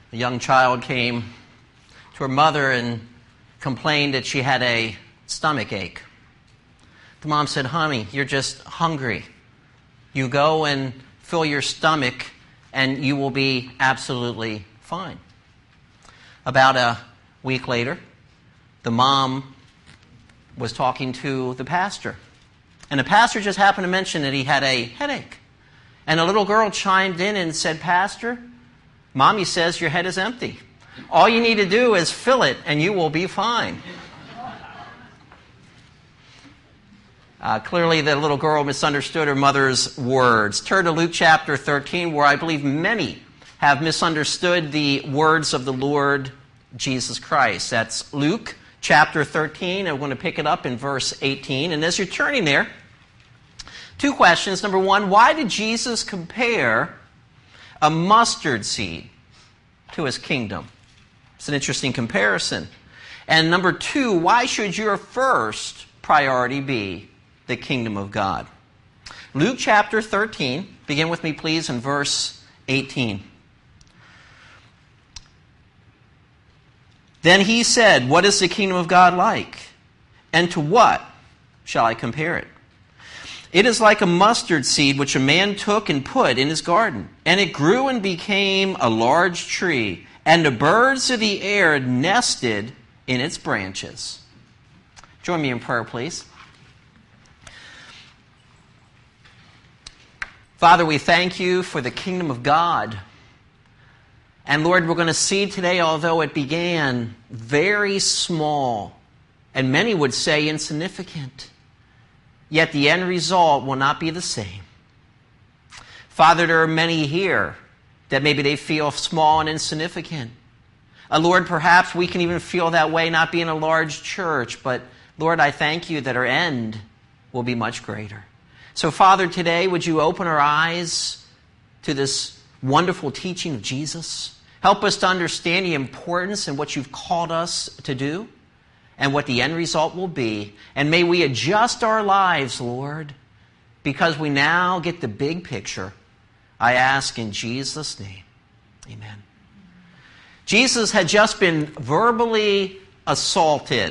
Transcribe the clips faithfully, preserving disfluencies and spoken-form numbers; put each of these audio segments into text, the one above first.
A young child came to her mother and complained that she had a stomach ache. The mom said, "Honey, you're just hungry. You go and fill your stomach and you will be absolutely fine." About a week later, the mom was talking to the pastor. And the pastor just happened to mention that he had a headache. And a little girl chimed in and said, "Pastor, Mommy says your head is empty. All you need to do is fill it and you will be fine." Uh, clearly, the little girl misunderstood her mother's words. Turn to Luke chapter thirteen, where I believe many have misunderstood the words of the Lord Jesus Christ. That's Luke chapter thirteen, and we're going to pick it up in verse eighteen. And as you're turning there, two questions. Number one, why did Jesus compare a mustard seed to his kingdom? It's an interesting comparison. And number two, why should your first priority be the kingdom of God? Luke chapter thirteen, begin with me please in verse eighteen. Then he said, "What is the kingdom of God like? And to what shall I compare it? It is like a mustard seed which a man took and put in his garden. And it grew and became a large tree, and the birds of the air nested in its branches." Join me in prayer, please. Father, we thank you for the kingdom of God. And Lord, we're going to see today, although it began very small, and many would say insignificant, yet the end result will not be the same. Father, there are many here that maybe they feel small and insignificant. Uh, Lord, perhaps we can even feel that way not being a large church, but Lord, I thank you that our end will be much greater. So Father, today would you open our eyes to this wonderful teaching of Jesus? Help us to understand the importance and what you've called us to do and what the end result will be. And may we adjust our lives, Lord, because we now get the big picture. I ask in Jesus' name. Amen. Jesus had just been verbally assaulted.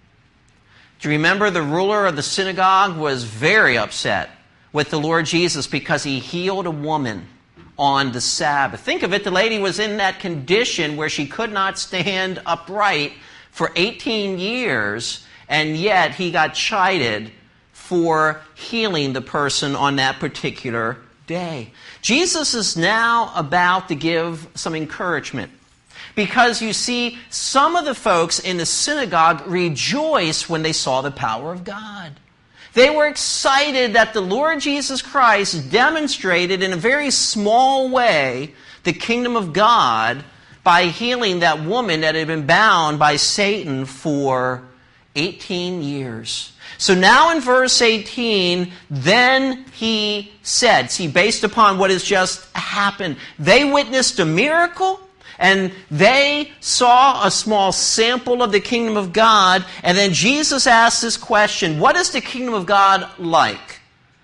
Do you remember the ruler of the synagogue was very upset with the Lord Jesus because he healed a woman on the Sabbath? Think of it, the lady was in that condition where she could not stand upright for eighteen years, and yet he got chided for healing the person on that particular day. Jesus is now about to give some encouragement, because you see, some of the folks in the synagogue rejoiced when they saw the power of God. They were excited that the Lord Jesus Christ demonstrated in a very small way the kingdom of God by healing that woman that had been bound by Satan for eighteen years. So now in verse eighteen, then he said, see, based upon what has just happened, they witnessed a miracle, and they saw a small sample of the kingdom of God. And then Jesus asked this question, what is the kingdom of God like?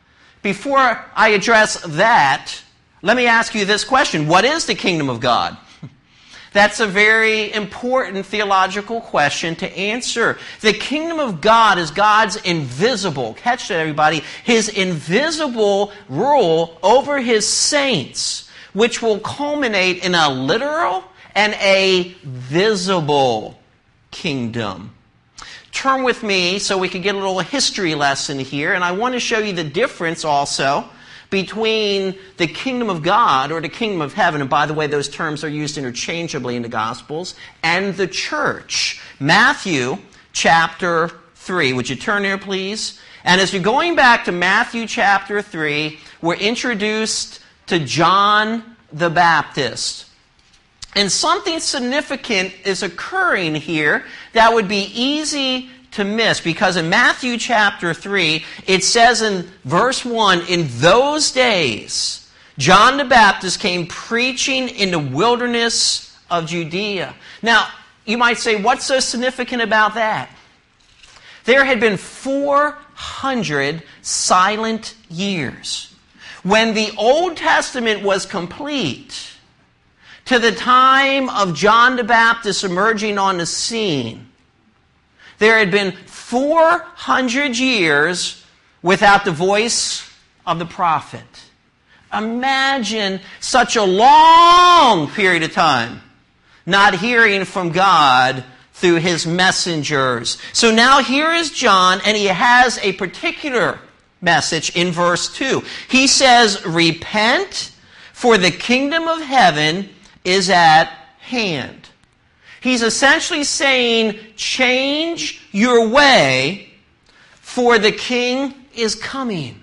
Before I address that, let me ask you this question. What is the kingdom of God? That's a very important theological question to answer. The kingdom of God is God's invisible, catch that everybody, His invisible rule over His saints, which will culminate in a literal and a visible kingdom. Turn with me so we can get a little history lesson here, and I want to show you the difference also between the kingdom of God, or the kingdom of heaven, and by the way, those terms are used interchangeably in the Gospels, and the church. Matthew chapter three. Would you turn there, please? And as you're going back to Matthew chapter three, we're introduced to John the Baptist. And something significant is occurring here that would be easy to miss, because in Matthew chapter three, it says in verse one, in those days, John the Baptist came preaching in the wilderness of Judea. Now, you might say, what's so significant about that? There had been four hundred silent years. When the Old Testament was complete, to the time of John the Baptist emerging on the scene, there had been four hundred years without the voice of the prophet. Imagine such a long period of time not hearing from God through his messengers. So now here is John, and he has a particular message in verse two. He says, "Repent, for the kingdom of heaven is at hand." He's essentially saying, change your way, for the king is coming.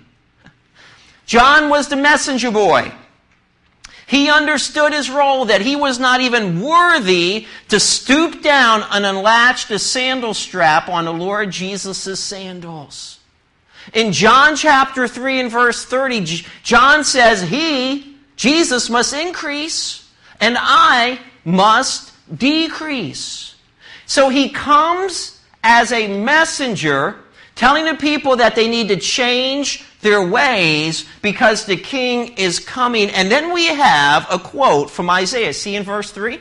John was the messenger boy. He understood his role, that he was not even worthy to stoop down and unlatch the sandal strap on the Lord Jesus' sandals. In John chapter three and verse thirty, John says, he, Jesus, must increase, and I must decrease. So he comes as a messenger, telling the people that they need to change their ways because the king is coming. And then we have a quote from Isaiah. See in verse three?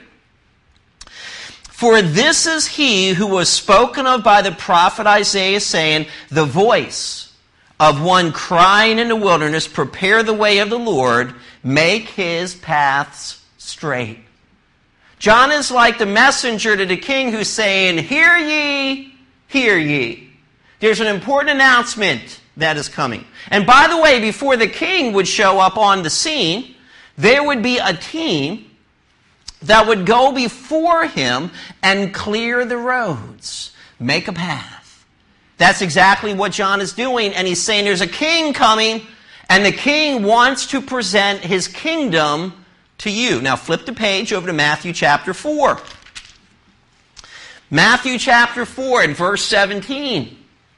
"For this is he who was spoken of by the prophet Isaiah, saying, the voice of one crying in the wilderness, prepare the way of the Lord, make his paths straight." John is like the messenger to the king who's saying, hear ye, hear ye. There's an important announcement that is coming. And by the way, before the king would show up on the scene, there would be a team that would go before him and clear the roads, make a path. That's exactly what John is doing, and he's saying there's a king coming, and the king wants to present his kingdom to you. Now flip the page over to Matthew chapter four. Matthew chapter four and verse seventeen.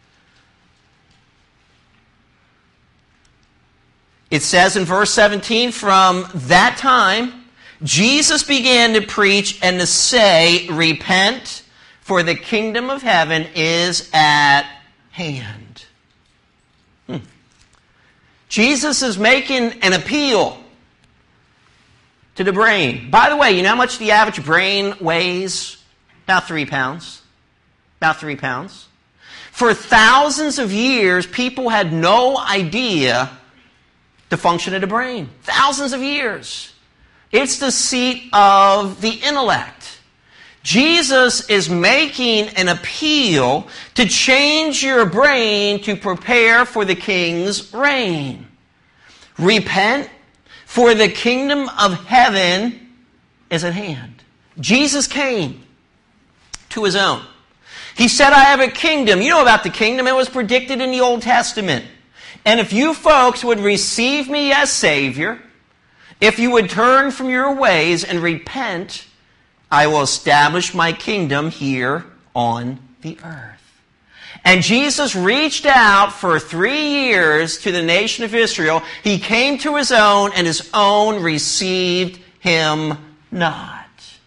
It says in verse seventeen, "From that time Jesus began to preach and to say, repent, for the kingdom of heaven is at hand." Hmm. Jesus is making an appeal to the brain. By the way, you know how much the average brain weighs? About three pounds. About three pounds. For thousands of years, people had no idea the function of the brain. Thousands of years. It's the seat of the intellect. Jesus is making an appeal to change your brain to prepare for the king's reign. Repent, for the kingdom of heaven is at hand. Jesus came to his own. He said, I have a kingdom. You know about the kingdom. It was predicted in the Old Testament. And if you folks would receive me as Savior, if you would turn from your ways and repent, I will establish my kingdom here on the earth. And Jesus reached out for three years to the nation of Israel. He came to his own, and his own received him not.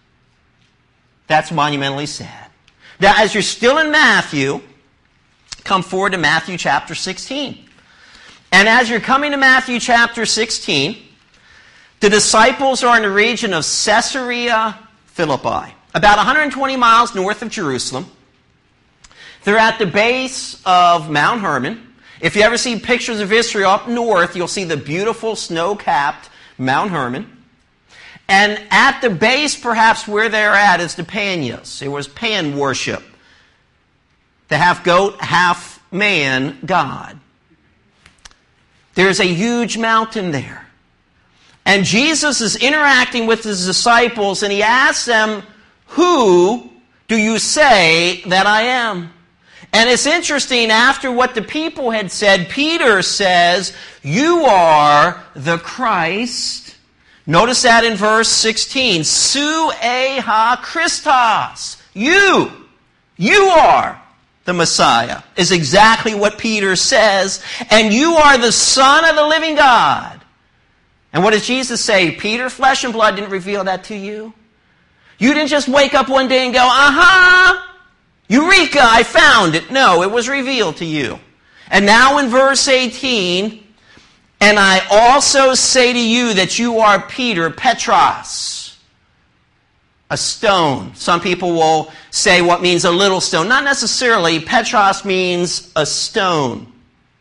That's monumentally sad. Now, as you're still in Matthew, come forward to Matthew chapter sixteen. And as you're coming to Matthew chapter sixteen, the disciples are in the region of Caesarea Philippi, about one hundred twenty miles north of Jerusalem. They're at the base of Mount Hermon. If you ever see pictures of Israel up north, you'll see the beautiful snow-capped Mount Hermon. And at the base, perhaps where they're at, is the Panias. It was Pan worship. The half-goat, half-man God. There's a huge mountain there. And Jesus is interacting with his disciples, and he asks them, who do you say that I am? And it's interesting, after what the people had said, Peter says, you are the Christ. Notice that in verse sixteen. Su e ha Christos. You, you are the Messiah, is exactly what Peter says. And you are the Son of the living God. And what does Jesus say? Peter, flesh and blood didn't reveal that to you. You didn't just wake up one day and go, aha, Eureka, I found it. No, it was revealed to you. And now in verse eighteen, and I also say to you that you are Peter, Petros. a stone. Some people will say what means a little stone. Not necessarily. Petros means a stone.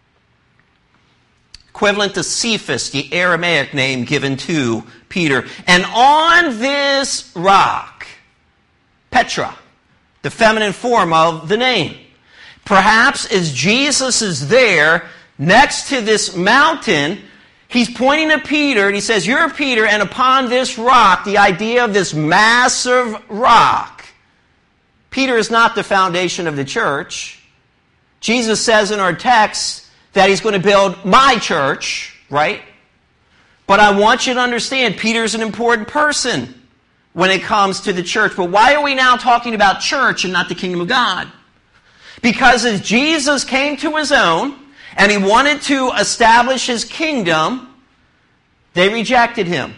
Equivalent to Cephas, the Aramaic name given to Peter. And on this rock, Petra, the feminine form of the name. Perhaps as Jesus is there next to this mountain, he's pointing to Peter and he says, "You're Peter, and upon this rock," the idea of this massive rock. Peter is not the foundation of the church. Jesus says in our text that he's going to build my church, right? But I want you to understand, Peter's an important person when it comes to the church. But why are we now talking about church and not the kingdom of God? Because as Jesus came to his own, and he wanted to establish his kingdom, they rejected him.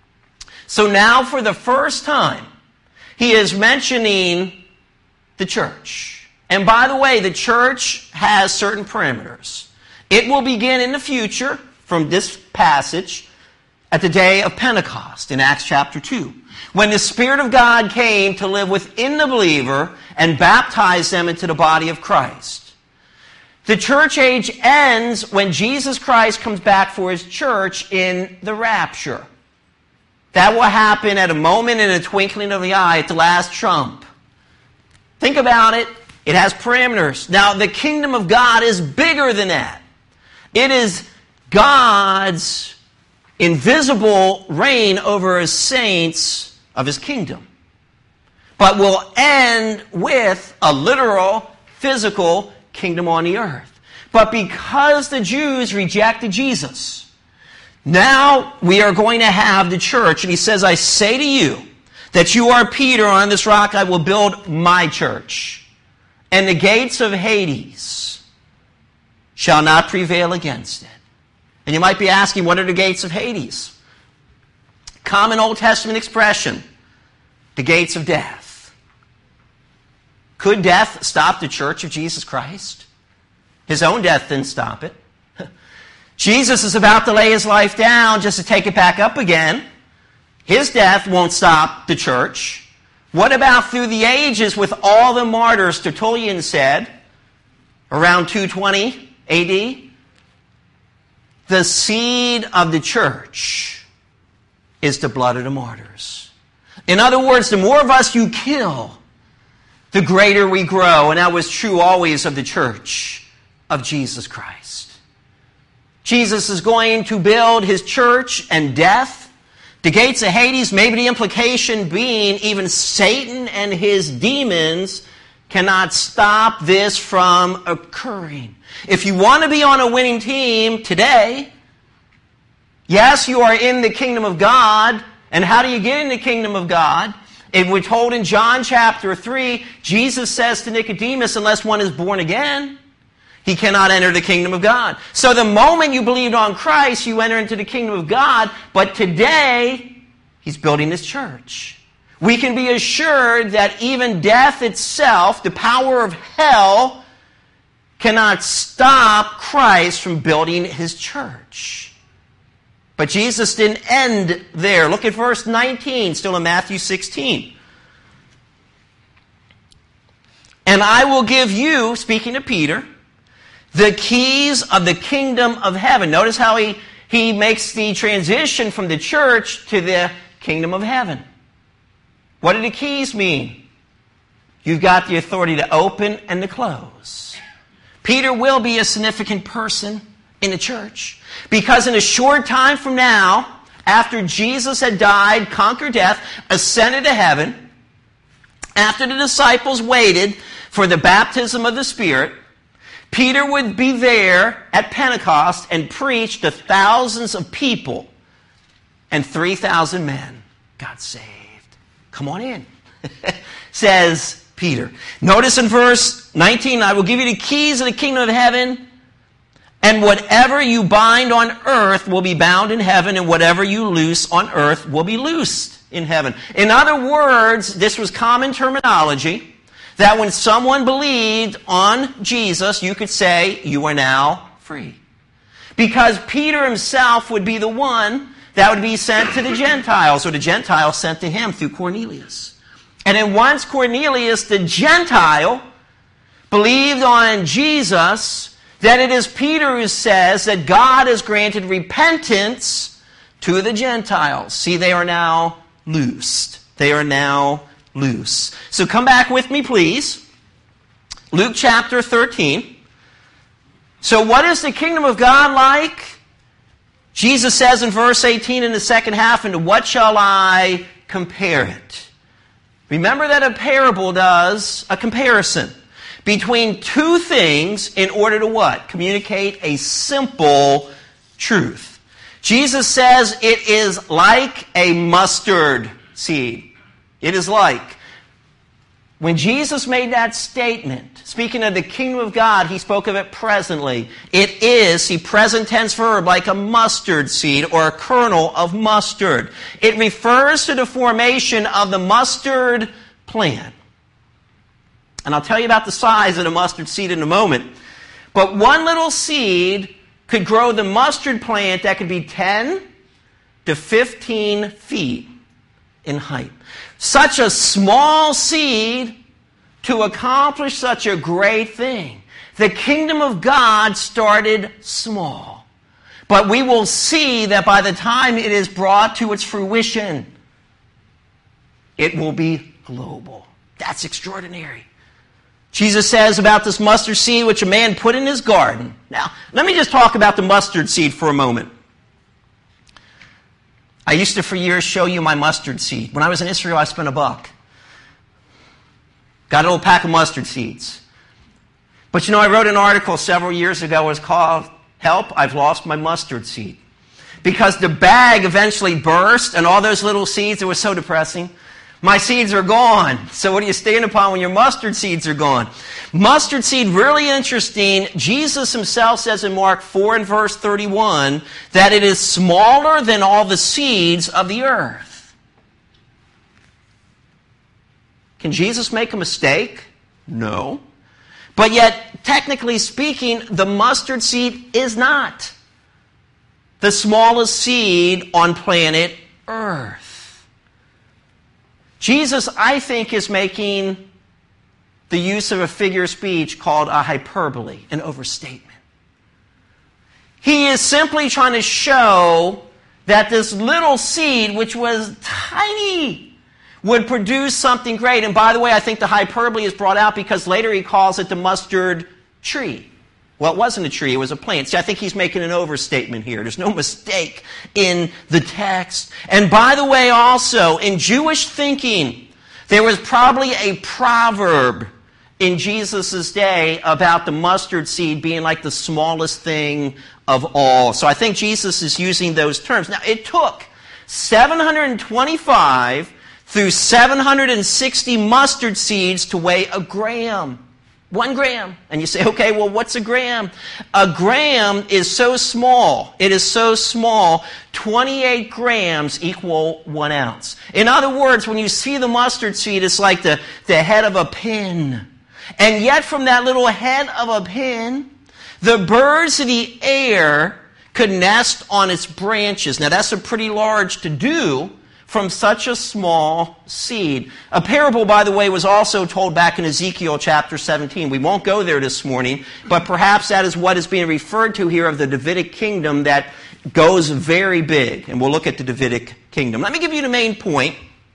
So now for the first time, he is mentioning the church. And by the way, the church has certain parameters. It will begin in the future, from this passage, at the day of Pentecost in Acts chapter two, when the Spirit of God came to live within the believer and baptize them into the body of Christ. The church age ends when Jesus Christ comes back for his church in the rapture. That will happen at a moment in a twinkling of the eye, at the last trump. Think about it. It has parameters. Now, the kingdom of God is bigger than that. It is God's invisible reign over his saints of his kingdom. But will end with a literal, physical kingdom on the earth. But because the Jews rejected Jesus, now we are going to have the church. And he says, "I say to you that you are Peter, on this rock I will build my church. And the gates of Hades shall not prevail against it." And you might be asking, what are the gates of Hades? Common Old Testament expression, the gates of death. Could death stop the church of Jesus Christ? His own death didn't stop it. Jesus is about to lay his life down just to take it back up again. His death won't stop the church. What about through the ages with all the martyrs? Tertullian said, around two twenty A D, the seed of the church is the blood of the martyrs. In other words, the more of us you kill, the greater we grow. And that was true always of the church of Jesus Christ. Jesus is going to build his church, and death, the gates of Hades, maybe the implication being even Satan and his demons cannot stop this from occurring. If you want to be on a winning team today, yes, you are in the kingdom of God. And how do you get in the kingdom of God? And we're told in John chapter three, Jesus says to Nicodemus, unless one is born again, he cannot enter the kingdom of God. So the moment you believed on Christ, you enter into the kingdom of God. But today, he's building his church. We can be assured that even death itself, the power of hell, cannot stop Christ from building his church. But Jesus didn't end there. Look at verse nineteen, still in Matthew sixteen. "And I will give you," speaking to Peter, "the keys of the kingdom of heaven." Notice how he, he makes the transition from the church to the kingdom of heaven. What do the keys mean? You've got the authority to open and to close. Peter will be a significant person in the church, because in a short time from now, after Jesus had died, conquered death, ascended to heaven, after the disciples waited for the baptism of the Spirit, Peter would be there at Pentecost and preach to thousands of people, and three thousand men got saved. Come on in, says Peter. Notice in verse nineteen, "I will give you the keys of the kingdom of heaven, and whatever you bind on earth will be bound in heaven, and whatever you loose on earth will be loosed in heaven." In other words, this was common terminology, that when someone believed on Jesus, you could say, "You are now free." Because Peter himself would be the one that would be sent to the Gentiles, or the Gentiles sent to him through Cornelius. And then once Cornelius, the Gentile, believed on Jesus, then it is Peter who says that God has granted repentance to the Gentiles. See, they are now loosed. They are now loose. So come back with me, please. Luke chapter thirteen. So what is the kingdom of God like? Jesus says in verse eighteen in the second half, and to what shall I compare it? Remember that a parable does a comparison between two things in order to what? Communicate a simple truth. Jesus says it is like a mustard seed. It is like. When Jesus made that statement, speaking of the kingdom of God, he spoke of it presently. It is, see, present tense verb, like a mustard seed or a kernel of mustard. It refers to the formation of the mustard plant. And I'll tell you about the size of the mustard seed in a moment. But one little seed could grow the mustard plant that could be ten to fifteen feet in height. Such a small seed to accomplish such a great thing. The kingdom of God started small. But we will see that by the time it is brought to its fruition, it will be global. That's extraordinary. Jesus says about this mustard seed which a man put in his garden. Now, let me just talk about the mustard seed for a moment. I used to for years show you my mustard seed. When I was in Israel, I spent a buck. Got a little pack of mustard seeds. But you know, I wrote an article several years ago. It was called, Help, I've Lost My Mustard Seed. Because the bag eventually burst and all those little seeds, it was so depressing. My seeds are gone. So what do you stand upon when your mustard seeds are gone? Mustard seed, really interesting. Jesus himself says in Mark four and verse thirty-one that it is smaller than all the seeds of the earth. Can Jesus make a mistake? No. But yet, technically speaking, the mustard seed is not the smallest seed on planet Earth. Jesus, I think, is making the use of a figure of speech called a hyperbole, an overstatement. He is simply trying to show that this little seed, which was tiny, would produce something great. And by the way, I think the hyperbole is brought out because later he calls it the mustard tree. Well, it wasn't a tree, it was a plant. See, I think he's making an overstatement here. There's no mistake in the text. And by the way, also, in Jewish thinking, there was probably a proverb in Jesus' day about the mustard seed being like the smallest thing of all. So I think Jesus is using those terms. Now, it took seven hundred twenty-five through seven hundred sixty mustard seeds to weigh a gram. One gram. And you say, okay, well, what's a gram? A gram is so small. It is so small. twenty-eight grams equal one ounce. In other words, when you see the mustard seed, it's like the, the head of a pin. And yet from that little head of a pin, the birds of the air could nest on its branches. Now, that's a pretty large to do from such a small seed. A parable, by the way, was also told back in Ezekiel chapter seventeen. We won't go there this morning, but perhaps that is what is being referred to here of the Davidic kingdom that goes very big. And we'll look at the Davidic kingdom. Let me give you the main point.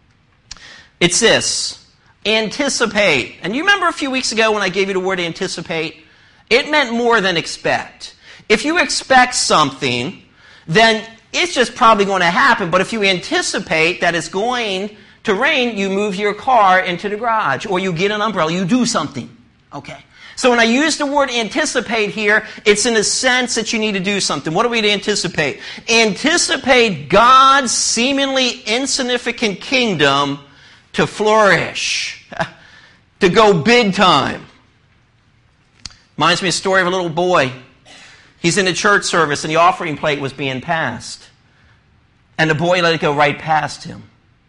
It's this. Anticipate. And you remember a few weeks ago when I gave you the word anticipate? It meant more than expect. If you expect something, then it's just probably going to happen. But if you anticipate that it's going to rain, you move your car into the garage. Or you get an umbrella. You do something. Okay. So when I use the word anticipate here, it's in the sense that you need to do something. What are we to anticipate? Anticipate God's seemingly insignificant kingdom to flourish. To go big time. Reminds me of a story of a little boy. He's in a church service and the offering plate was being passed. And the boy let it go right past him.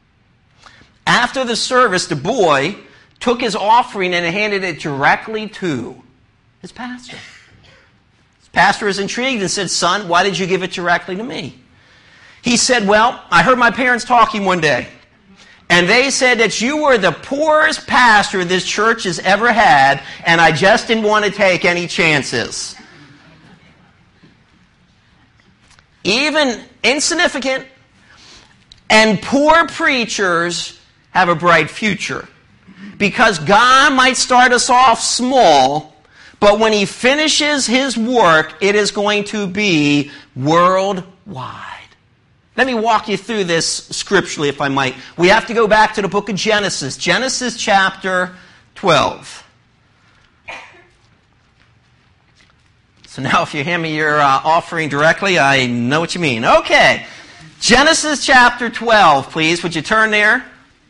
After the service, the boy took his offering and handed it directly to his pastor. His pastor was intrigued and said, "Son, why did you give it directly to me?" He said, "Well, I heard my parents talking one day. and they said that you were the poorest pastor this church has ever had, and I just didn't want to take any chances. Even insignificant and poor preachers have a bright future. Because God might start us off small, but when He finishes His work, it is going to be worldwide. Let me walk you through this scripturally, if I might. We have to go back to the book of Genesis. Genesis chapter twelve. So now if you hand me your uh, offering directly, I know what you mean. Okay. Genesis chapter twelve, please. Would you turn there?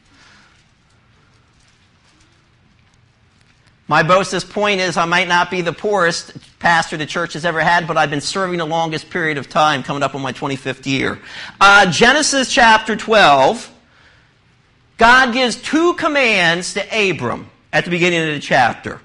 My boast at this point is I might not be the poorest pastor the church has ever had, but I've been serving the longest period of time, coming up on my twenty-fifth year. Uh, Genesis chapter twelve, God gives two commands to Abram at the beginning of the chapter.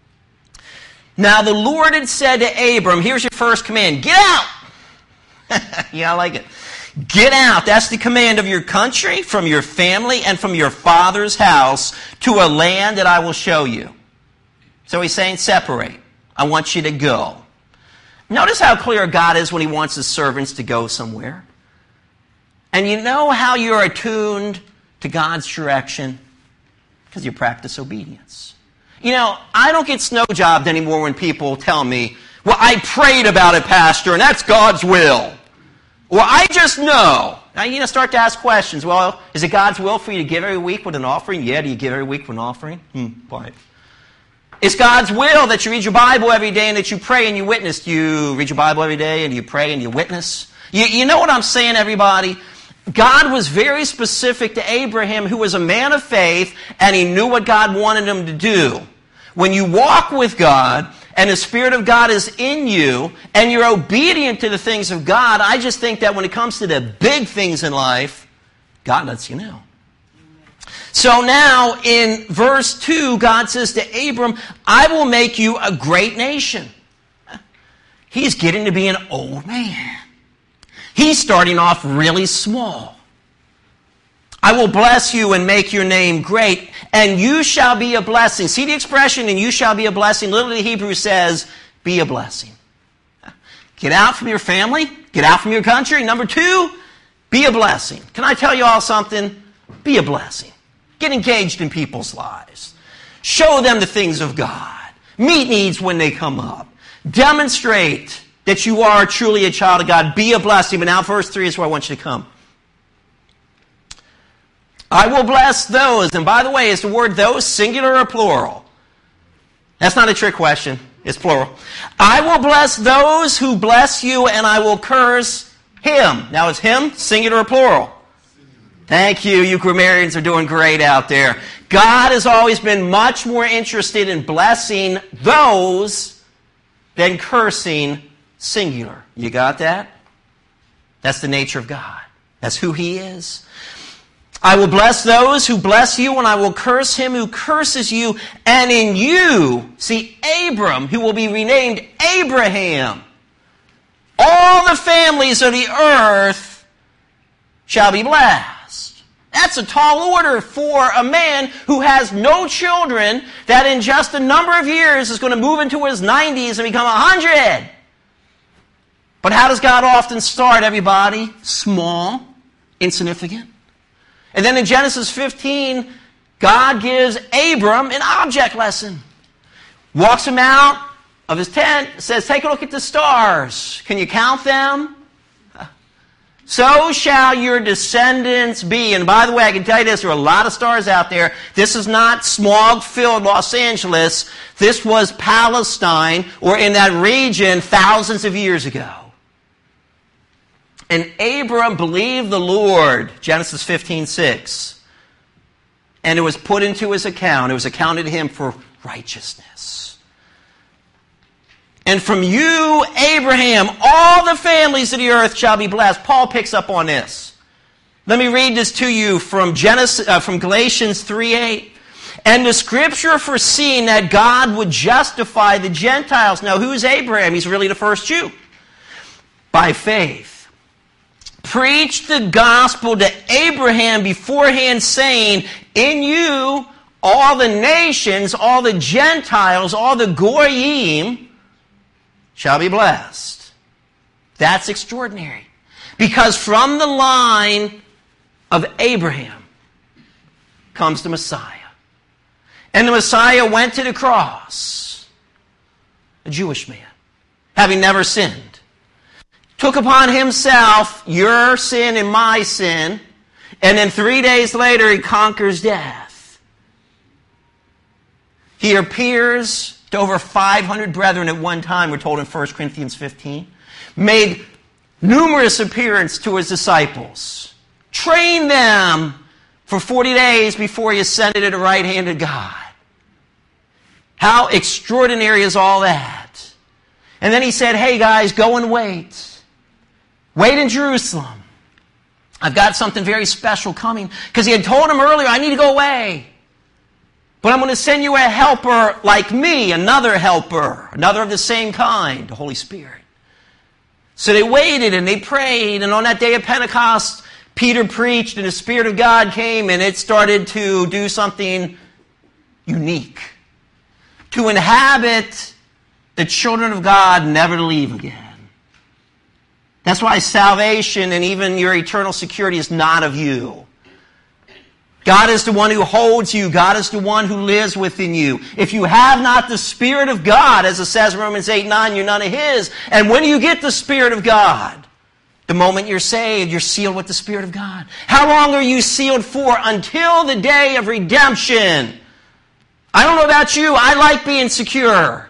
Now the Lord had said to Abram, here's your first command, get out! Yeah, I like it. Get out. That's the command of your country, from your family, and from your father's house to a land that I will show you. So he's saying, separate. I want you to go. Notice how clear God is when He wants His servants to go somewhere. And you know how you're attuned to God's direction? Because you practice obedience. You know, I don't get snow jobbed anymore when people tell me, well, I prayed about it, Pastor, and that's God's will. Well, I just know. Now, you know, start to ask questions. Well, is it God's will for you to give every week with an offering? Yeah, do you give every week with an offering? Hmm, why? It's God's will that you read your Bible every day and that you pray and you witness. Do you read your Bible every day and you pray and you witness? You, you know what I'm saying, everybody? God was very specific to Abraham, who was a man of faith, and he knew what God wanted him to do. When you walk with God and the Spirit of God is in you and you're obedient to the things of God, I just think that when it comes to the big things in life, God lets you know. So now in verse two, God says to Abram, I will make you a great nation. He's getting to be an old man. He's starting off really small. I will bless you and make your name great, and you shall be a blessing. See the expression, and you shall be a blessing? Literally, the Hebrew says, be a blessing. Get out from your family. Get out from your country. Number two, be a blessing. Can I tell you all something? Be a blessing. Get engaged in people's lives. Show them the things of God. Meet needs when they come up. Demonstrate that you are truly a child of God. Be a blessing. But now verse three is where I want you to come. I will bless those. And by the way, is the word those singular or plural? That's not a trick question. It's plural. I will bless those who bless you, and I will curse him. Now is him singular or plural? Thank you. You grammarians are doing great out there. God has always been much more interested in blessing those than cursing singular. You got that? That's the nature of God. That's who He is. I will bless those who bless you, and I will curse him who curses you. And in you, see, Abram, who will be renamed Abraham, all the families of the earth shall be blessed. That's a tall order for a man who has no children, that in just a number of years is going to move into his nineties and become a hundred. But how does God often start, everybody? Small, insignificant. And then in Genesis fifteen, God gives Abram an object lesson. Walks him out of his tent, says, take a look at the stars. Can you count them? So shall your descendants be. And by the way, I can tell you this, there are a lot of stars out there. This is not smog-filled Los Angeles. This was Palestine, or in that region, thousands of years ago. And Abram believed the Lord, Genesis fifteen six. And it was put into his account. It was accounted to him for righteousness. And from you, Abraham, all the families of the earth shall be blessed. Paul picks up on this. Let me read this to you from Genesis, uh, from Galatians three eight. And the scripture foreseeing that God would justify the Gentiles. Now, who's Abraham? He's really the first Jew. By faith. preached the gospel to Abraham beforehand, saying, in you all the nations, all the Gentiles, all the Goyim shall be blessed. That's extraordinary. Because from the line of Abraham comes the Messiah. And the Messiah went to the cross, a Jewish man, having never sinned. Took upon himself your sin and my sin, and then three days later he conquers death. He appears to over five hundred brethren at one time, we're told in First Corinthians fifteen. Made numerous appearances to his disciples. Trained them for forty days before he ascended to the right hand of God. How extraordinary is all that? And then he said, hey guys, go and wait. Wait in Jerusalem. I've got something very special coming. Because he had told him earlier, I need to go away. But I'm going to send you a helper like me, another helper, another of the same kind, the Holy Spirit. So they waited and they prayed, and on that day of Pentecost, Peter preached and the Spirit of God came and it started to do something unique. To inhabit the children of God, never to leave again. That's why salvation and even your eternal security is not of you. God is the one who holds you. God is the one who lives within you. If you have not the Spirit of God, as it says in Romans eight nine, you're none of His. And when you get the Spirit of God, the moment you're saved, you're sealed with the Spirit of God. How long are you sealed for? Until the day of redemption. I don't know about you. I like being secure.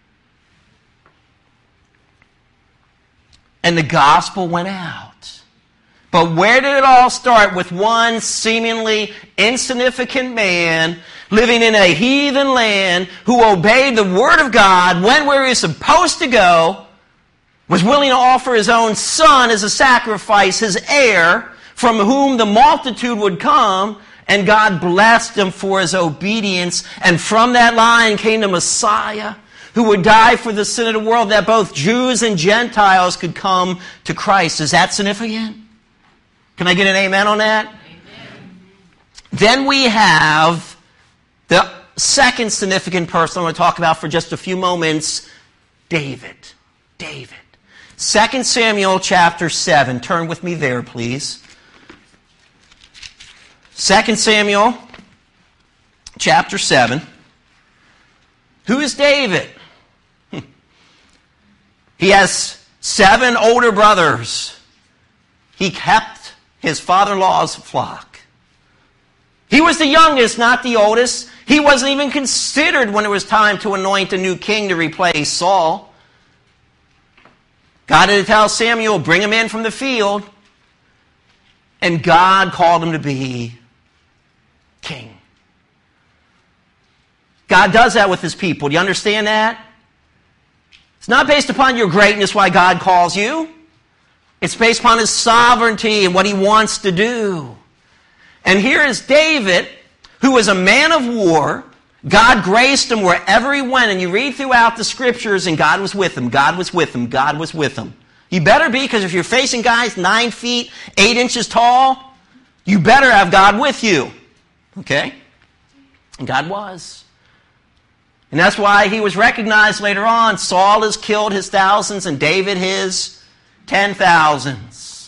And the gospel went out. But where did it all start? With one seemingly insignificant man living in a heathen land who obeyed the Word of God, went where he was supposed to go, was willing to offer his own son as a sacrifice, his heir, from whom the multitude would come, and God blessed him for his obedience. And from that line came the Messiah, who would die for the sin of the world, that both Jews and Gentiles could come to Christ. Is that significant? Can I get an amen on that? Amen. Then we have the second significant person I want to talk about for just a few moments, David. David. Second Samuel chapter seven. Turn with me there, please. Second Samuel chapter seven. Who is David? He has seven older brothers. He kept his father-in-law's flock. He was the youngest, not the oldest. He wasn't even considered when it was time to anoint a new king to replace Saul. God had to tell Samuel, bring him in from the field. And God called him to be king. God does that with His people. Do you understand that? It's not based upon your greatness why God calls you. It's based upon His sovereignty and what He wants to do. And here is David, who was a man of war. God graced him wherever he went. And you read throughout the Scriptures, and God was with him. God was with him. God was with him. You better be, because if you're facing guys nine feet, eight inches tall, you better have God with you. Okay? And God was. And that's why he was recognized later on. Saul has killed his thousands and David his ten thousands.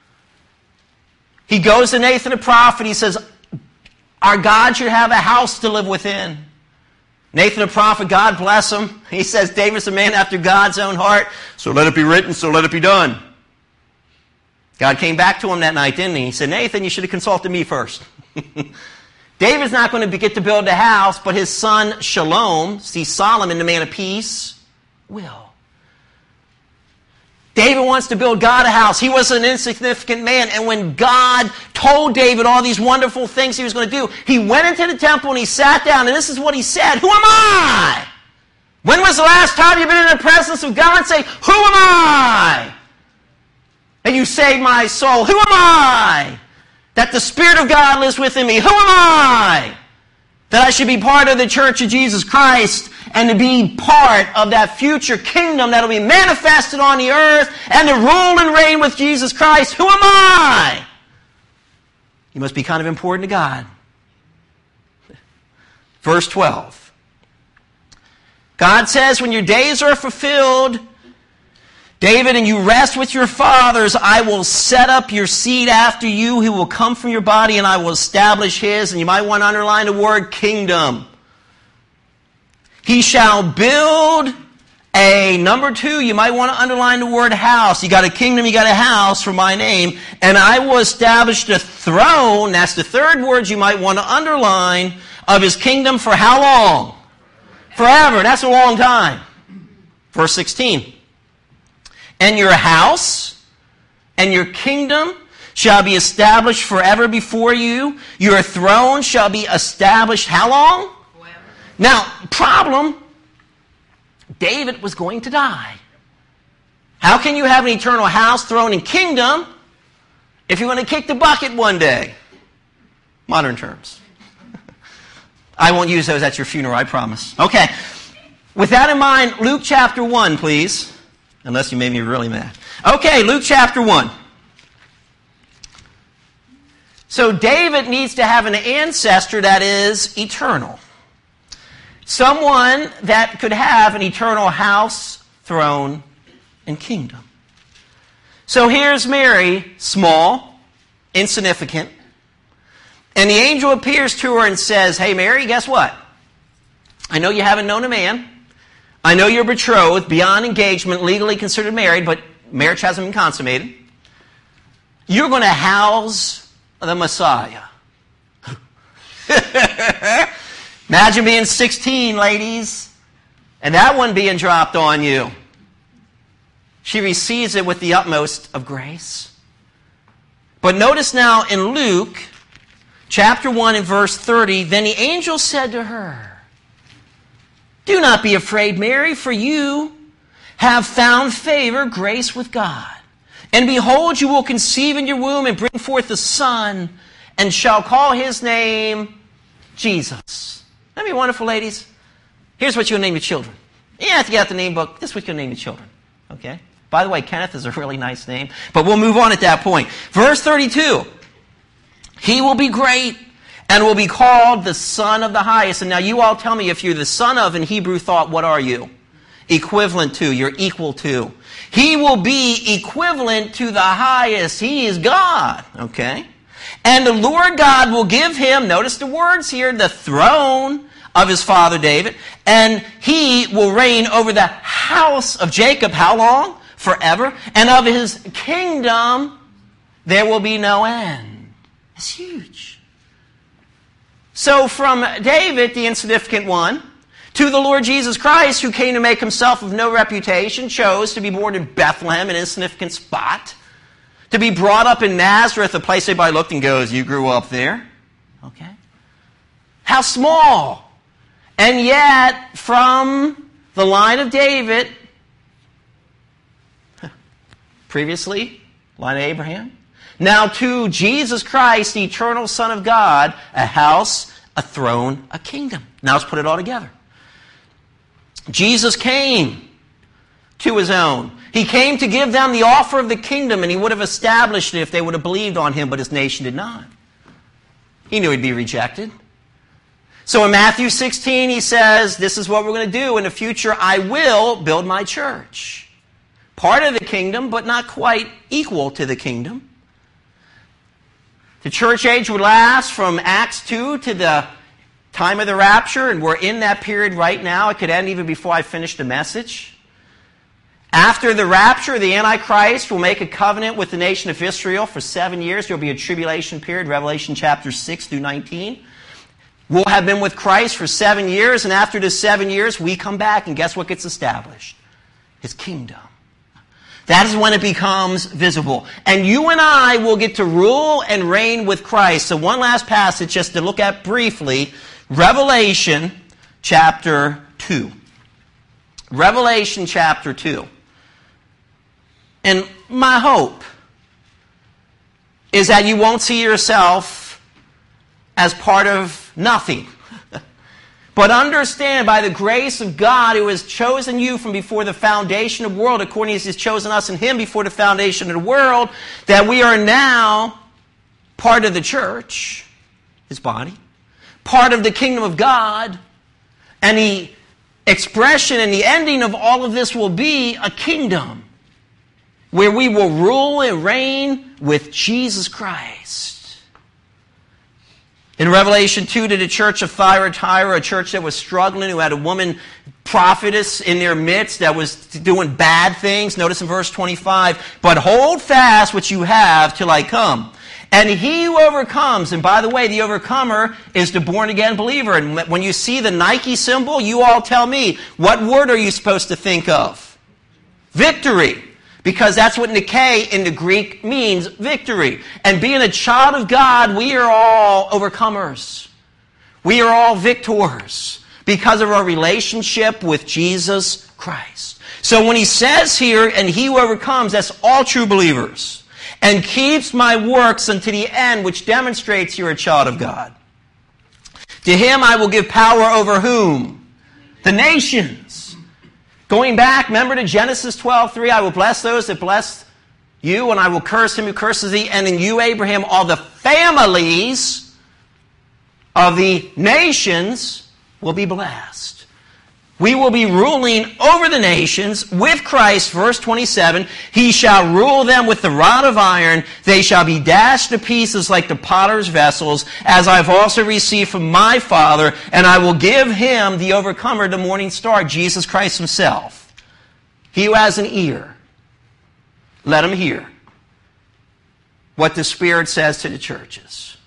He goes to Nathan the prophet. He says, our God should have a house to live within. Nathan the prophet, God bless him. He says, David's a man after God's own heart. So let it be written, so let it be done. God came back to him that night, didn't he? He said, Nathan, you should have consulted me first. David's not going to get to build the house, but his son Shalom, see Solomon, the man of peace, will. David wants to build God a house. He was an insignificant man, and when God told David all these wonderful things he was going to do, he went into the temple and he sat down, and this is what he said, who am I? When was the last time you've been in the presence of God and say, who am I? And you saved my soul. Who am I? That the Spirit of God lives within me. Who am I? That I should be part of the Church of Jesus Christ and to be part of that future kingdom that will be manifested on the earth and to rule and reign with Jesus Christ. Who am I? You must be kind of important to God. Verse twelve. God says, when your days are fulfilled, David, and you rest with your fathers, I will set up your seed after you. He will come from your body, and I will establish his. And you might want to underline the word kingdom. He shall build a, number two, you might want to underline the word house. You got a kingdom, you got a house for my name. And I will establish the throne, that's the third word you might want to underline, of his kingdom for how long? Forever. That's a long time. Verse sixteen. And your house and your kingdom shall be established forever before you. Your throne shall be established how long? Forever. Now, problem, David was going to die. How can you have an eternal house, throne, and kingdom if you're going to kick the bucket one day? Modern terms. I won't use those at your funeral, I promise. Okay. With that in mind, Luke chapter one, please. Unless you made me really mad. Okay, Luke chapter one. So David needs to have an ancestor that is eternal. Someone that could have an eternal house, throne, and kingdom. So here's Mary, small, insignificant. And the angel appears to her and says, hey Mary, guess what? I know you haven't known a man. I know you're betrothed, beyond engagement, legally considered married, but marriage hasn't been consummated. You're going to house the Messiah. Imagine being sixteen, ladies, and that one being dropped on you. She receives it with the utmost of grace. But notice now in Luke, chapter one and verse thirty, then the angel said to her, do not be afraid, Mary, for you have found favor, grace with God. And behold, you will conceive in your womb and bring forth a son, and shall call his name Jesus. Isn't that be wonderful, ladies? Here's what you'll name your children. You have to get out the name book. This is what you'll name your children. Okay? By the way, Kenneth is a really nice name, but we'll move on at that point. Verse thirty-two. He will be great and will be called the Son of the Highest. And now you all tell me, if you're the son of in Hebrew thought, what are you? Equivalent to. You're equal to. He will be equivalent to the highest. He is God. Okay? And the Lord God will give him, notice the words here, the throne of his father David. And he will reign over the house of Jacob. How long? Forever. And of his kingdom there will be no end. It's huge. So from David, the insignificant one, to the Lord Jesus Christ, who came to make himself of no reputation, chose to be born in Bethlehem, an insignificant spot, to be brought up in Nazareth, a place everybody looked and goes, you grew up there? Okay. How small. And yet, from the line of David, previously, line of Abraham, now to Jesus Christ, the eternal Son of God, a house, a throne, a kingdom. Now let's put it all together. Jesus came to his own. He came to give them the offer of the kingdom, and he would have established it if they would have believed on him, but his nation did not. He knew he'd be rejected. So in Matthew sixteen, he says, this is what we're going to do. In the future, I will build my church. Part of the kingdom, but not quite equal to the kingdom. The church age would last from Acts two to the time of the rapture, and we're in that period right now. It could end even before I finish the message. After the rapture, the Antichrist will make a covenant with the nation of Israel for seven years. There will be a tribulation period, Revelation chapter six through nineteen. We'll have been with Christ for seven years, and after the seven years, we come back, and guess what gets established? His kingdom. That is when it becomes visible. And you and I will get to rule and reign with Christ. So one last passage just to look at briefly. Revelation chapter two. Revelation chapter two. And my hope is that you won't see yourself as part of nothing. But understand, by the grace of God who has chosen you from before the foundation of the world, according as He has chosen us in Him before the foundation of the world, that we are now part of the church, His body, part of the kingdom of God, and the expression and the ending of all of this will be a kingdom where we will rule and reign with Jesus Christ. In Revelation two, to the church of Thyatira, a church that was struggling, who had a woman prophetess in their midst that was doing bad things. Notice in verse twenty-five, but hold fast what you have till I come. And he who overcomes, and by the way, the overcomer is the born-again believer. And when you see the Nike symbol, you all tell me, what word are you supposed to think of? Victory. Because that's what Nikkei in the Greek means, victory. And being a child of God, we are all overcomers. We are all victors because of our relationship with Jesus Christ. So when he says here, and he who overcomes, that's all true believers, and keeps my works unto the end, which demonstrates you're a child of God. To him I will give power over whom? The nations. Going back, remember to Genesis twelve three, I will bless those that bless you, and I will curse him who curses thee, and in you, Abraham, all the families of the nations will be blessed. We will be ruling over the nations with Christ, verse twenty-seven. He shall rule them with the rod of iron. They shall be dashed to pieces like the potter's vessels, as I have also received from my Father, and I will give him, the overcomer, the morning star, Jesus Christ himself. He who has an ear, let him hear what the Spirit says to the churches.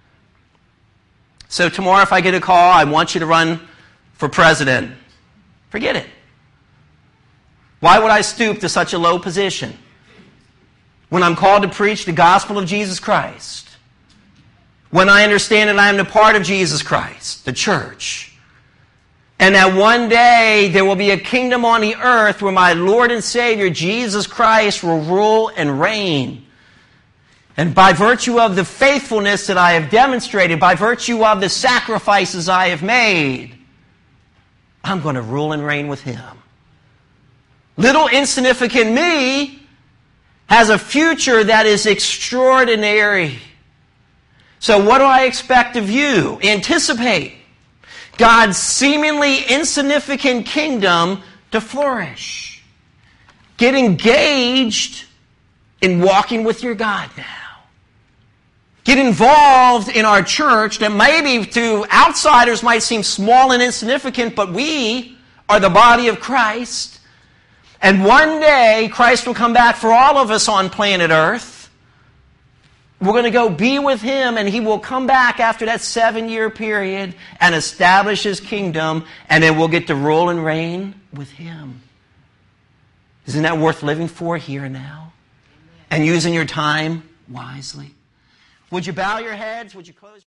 So tomorrow if I get a call, I want you to run for president. Forget it. Why would I stoop to such a low position when I'm called to preach the gospel of Jesus Christ? When I understand that I am the part of Jesus Christ, the church, and that one day there will be a kingdom on the earth where my Lord and Savior, Jesus Christ, will rule and reign. And by virtue of the faithfulness that I have demonstrated, by virtue of the sacrifices I have made, I'm going to rule and reign with him. Little insignificant me has a future that is extraordinary. So what do I expect of you? Anticipate God's seemingly insignificant kingdom to flourish. Get engaged in walking with your God now. Get involved in our church that maybe to outsiders might seem small and insignificant, but we are the body of Christ. And one day, Christ will come back for all of us on planet Earth. We're going to go be with him, and he will come back after that seven-year period and establish his kingdom, and then we'll get to rule and reign with him. Isn't that worth living for here and now? And using your time wisely? Would you bow your heads? Would you close